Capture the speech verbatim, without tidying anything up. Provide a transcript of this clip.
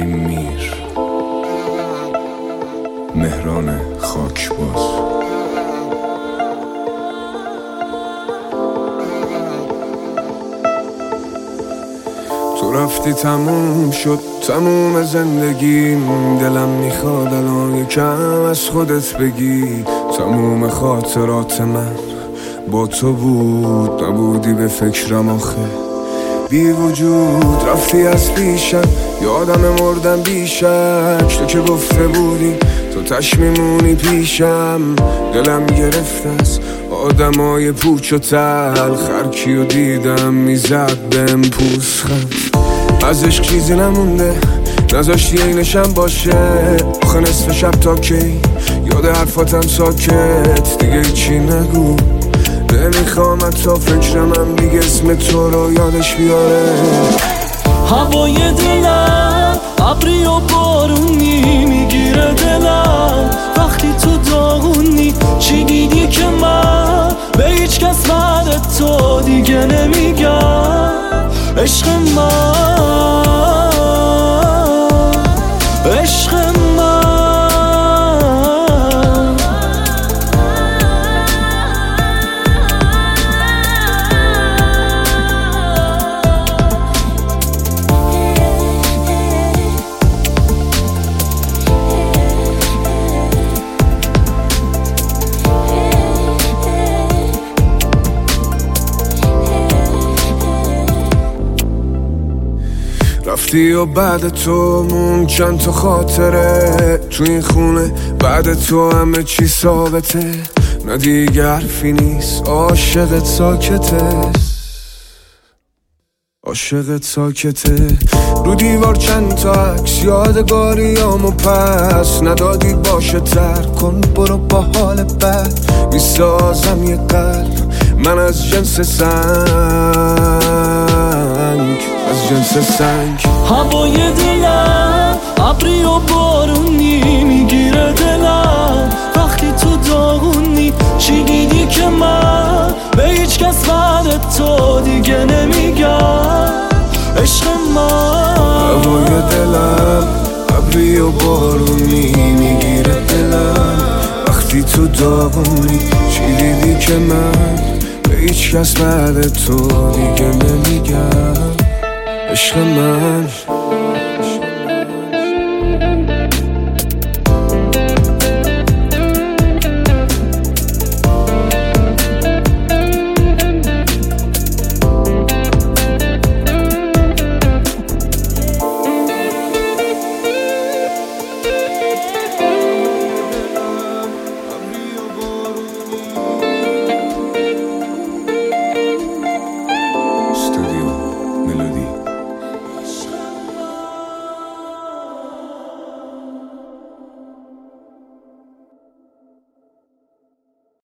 علی میر، مهران خاکباز. تو رفتی تموم شد تموم زندگیم، دلم میخواد الان یکم از خودت بگی. تموم خاطرات من با تو بود، نبودی به فکرم آخه بی وجود. رفتی از پیشم یادم مردم بیشک، تو که گفته بودی تو تش میمونی پیشم. دلم گرفت از آدمای پوچ و تلخ، هر کیو دیدم میزد بهم پوزخند. از عشق چیزی نمونده نذاشتی اینشم باشه، آخه نصف شب تا کی یاد حرفاتم ساکت. دیگه چی نگو نمیخوام حتی فکرمم دیگه اسم تو رو یادش بیاره. هوای دلم ابری و بارونی میگیره دلم وقتی تو داغونی. چی دیدی که من به هیچ کس بعد تو دیگه نمیگم عشق من، عشق من. رفتی و بعد تو مون چند تا خاطره تو این خونه، بعد تو همه چی ثابته. نه دیگه حرفی نیست، عاشقت ساکته، عاشقت ساکته. رو دیوار چند تا عکس یادگاریامو پس ندادی، باشه تر کن برو با حال بد. میسازم یه قلب من از جنس سنگ، از جنس سنگ. هوای دلم ابری و بارونی میگیره دلم وقتی تو داغونی. چی دیدی که من به هیچ کس بعد تو دیگه نمیگم عشق من. هوای دلم ابری و بارونی میگیره دلم وقتی تو داغونی. چی دیدی که من به هیچ کس بعد تو دیگه نمیگم عشق من.